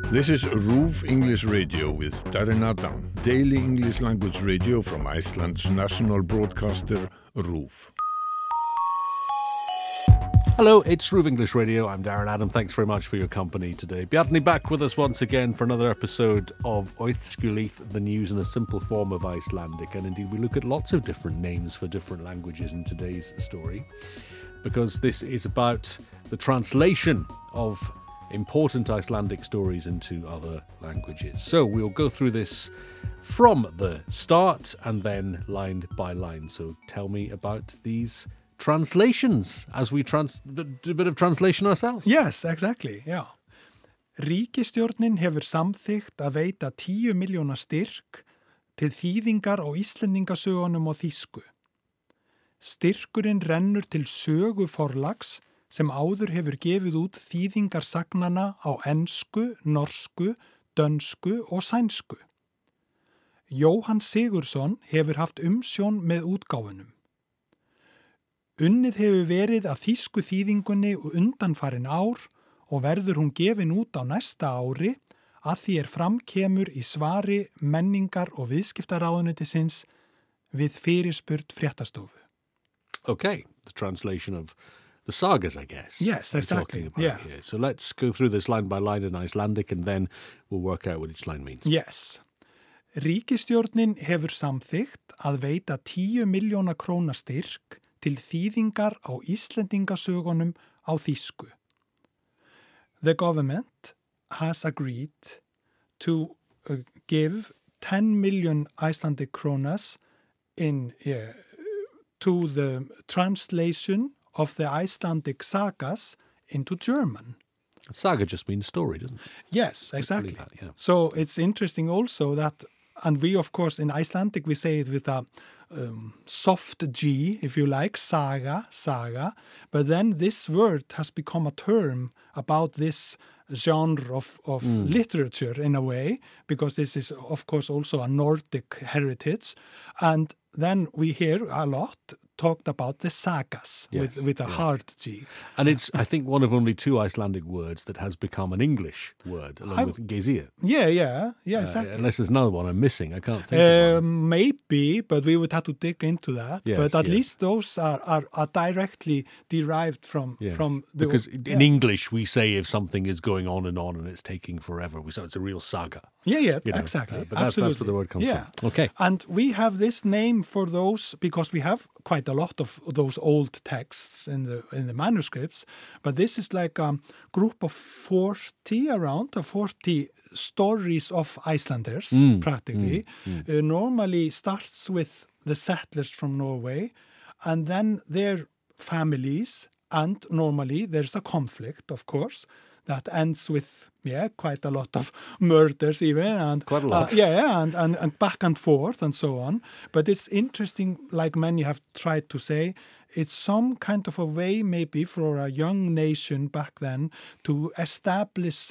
This is RÚV English Radio with Darren Adam, daily English language radio from Iceland's national broadcaster, RÚV. Hello, it's RÚV English Radio. I'm Darren Adam. Thanks very much for your company today. Bjarni back with us once again for another episode of Oithskulith, the news in a simple form of Icelandic. And indeed, we look at lots of different names for different languages in today's story, because this is about the translation of important Icelandic stories into other languages. So we'll go through this from the start and then line by line. So tell me about these translations as we do a bit of translation ourselves. Yes, exactly, yeah. Ríkisstjórnin hefur samþykkt að veita 10 milljóna styrk til þýðingar á Íslendingasögunum og þýsku. Styrkurinn rennur til Sögu forlags sem áður hefur gefið út þýðingar sagnana á ensku, norsku, dönsku og sænsku. Jóhann Sigurðsson hefur haft umsjón með útgáfunum. Unnið hefur verið að þýsku þýðingunni undanfarin ár og verður hún gefin út á næsta ári að því framkemur í svari menningar- og viðskiptaráðuneytisins við fyrirspurn fréttastofu. Okay, the translation of the sagas, I guess. Yes, exactly. Yeah. Here. So let's go through this line by line in Icelandic and then we'll work out what each line means. Yes. Ríkisstjórnin hefur samþykkt að veita 10 milljóna króna styrk til þýðingar á Íslendingasögunum á þýsku. The government has agreed to give 10 million Icelandic kronas to the translation of the Icelandic sagas into German. Saga just means story, doesn't it? Yes, exactly. That, yeah. So it's interesting also that, and we of course in Icelandic we say it with a soft G, if you like, saga, but then this word has become a term about this genre of literature in a way, because this is of course also a Nordic heritage, and then we hear a lot talked about the sagas with a hard G. And it's, I think, one of only 2 Icelandic words that has become an English word, along with Geysir. Yeah, exactly. Unless there's another one I'm missing, I can't think of one. Maybe, but we would have to dig into that. Yes, but at least those are directly derived from the... Because in English we say if something is going on and it's taking forever, we say it's a real saga. Yeah, exactly. But that's where the word comes from. Okay. And we have this name for those because we have quite a lot of those old texts in the manuscripts, but this is like a group of 40 stories of Icelanders, practically. Normally starts with the settlers from Norway, and then their families, and normally there's a conflict, of course, that ends with, quite a lot of murders even. And, quite a lot. And back and forth and so on. But it's interesting, like many have tried to say, it's some kind of a way maybe for a young nation back then to establish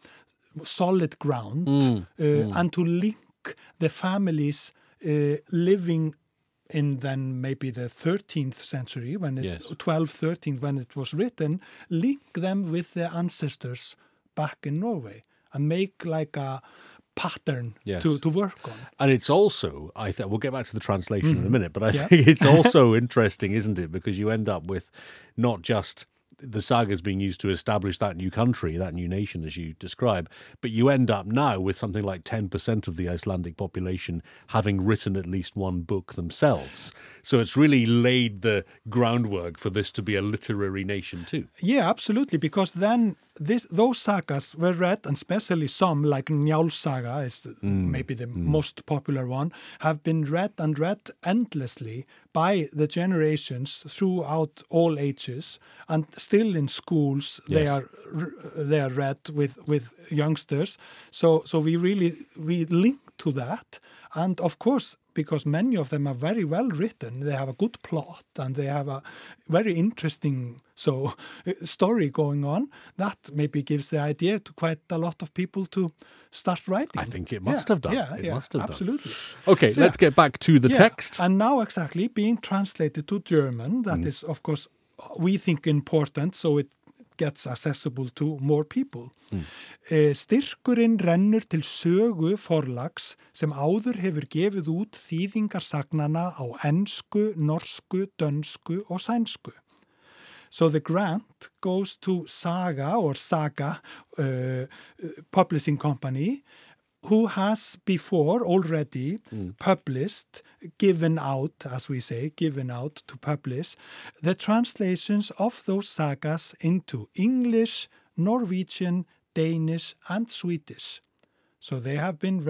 solid ground and to link the families living in then maybe the 13th century, 1213, when it was written, link them with their ancestors back in Norway and make like a pattern to work on. And it's also, I think, we'll get back to the translation in a minute, but I think it's also interesting, isn't it? Because you end up with not just the sagas being used to establish that new country, that new nation, as you describe, but you end up now with something like 10% of the Icelandic population having written at least one book themselves. So it's really laid the groundwork for this to be a literary nation too. Yeah, absolutely, because then those sagas were read, and especially some, like Njáls saga is maybe the most popular one, have been read endlessly by the generations throughout all ages, and still in schools they are read with youngsters. So we link to that, and of course, because many of them are very well written, they have a good plot and they have a very interesting story going on. That maybe gives the idea to quite a lot of people to start writing. I think it must have done. It must have absolutely. Done. Okay, let's get back to the text. And now being translated to German, that is, of course, we think important, so it gets accessible to more people. Styrkurinn rennur til sögu forlags sem áður hefur gefið út þýðingar sagnana á ensku, norsku, dönsku og sænsku. So the grant goes to Saga publishing company, who has before already published, given out to publish the translations of those sagas into English, Norwegian, Danish and Swedish. So they have been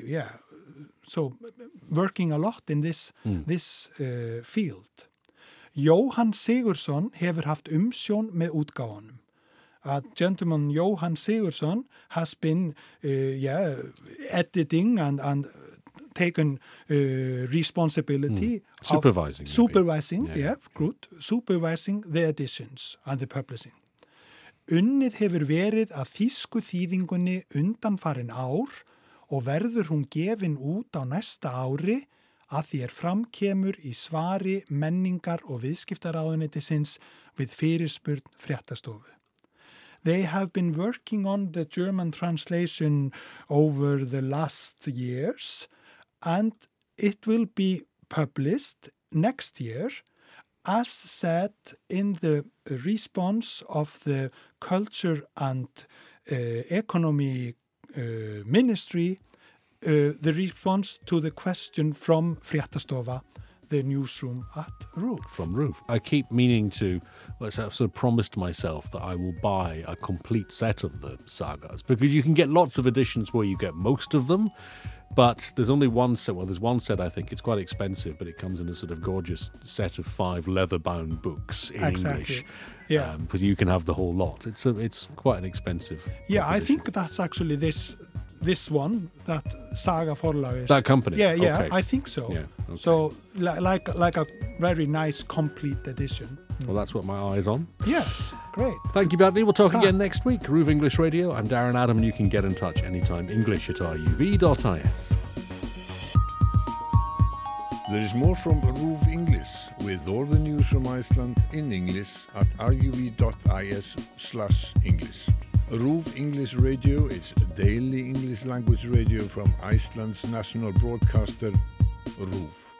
working a lot in this field. Jóhann Sigurðsson hefur haft umsjón með útgáfanum. Gentleman Jóhann Sigurðsson has been editing and taken responsibility supervising supervising the editions and the publishing. Unnið hefur verið að þýsku þýðingunni undanfarin ár og verður hún gefin út á næsta ári að því framkemur í svari menningar- og viðskiptaráðuneytisins við fyrirspurn fréttastofu. They have been working on the German translation over the last years, and it will be published next year, as said in the response of the Culture and Economy Ministry, the response to the question from Fréttastofa, the newsroom at RÚV. From RÚV. I keep meaning to, I've sort of promised myself that I will buy a complete set of the sagas, because you can get lots of editions where you get most of them, but there's only one set. Well, there's one set, I think. It's quite expensive, but it comes in a sort of gorgeous set of 5 leather-bound books in English. Yeah. But you can have the whole lot. It's quite an expensive Yeah, I think that's actually this one, that Saga Forlag is. That company? Yeah, okay. I think so. Yeah, okay. So, like a very nice, complete edition. Well, that's what my eye's on. Yes, great. Thank you, Bjarni. We'll talk again next week. RÚV English Radio. I'm Darren Adam, and you can get in touch anytime. English@ruv.is. There is more from RÚV English with all the news from Iceland in English at ruv.is/English. RÚV English Radio is a daily English language radio from Iceland's national broadcaster, RÚV.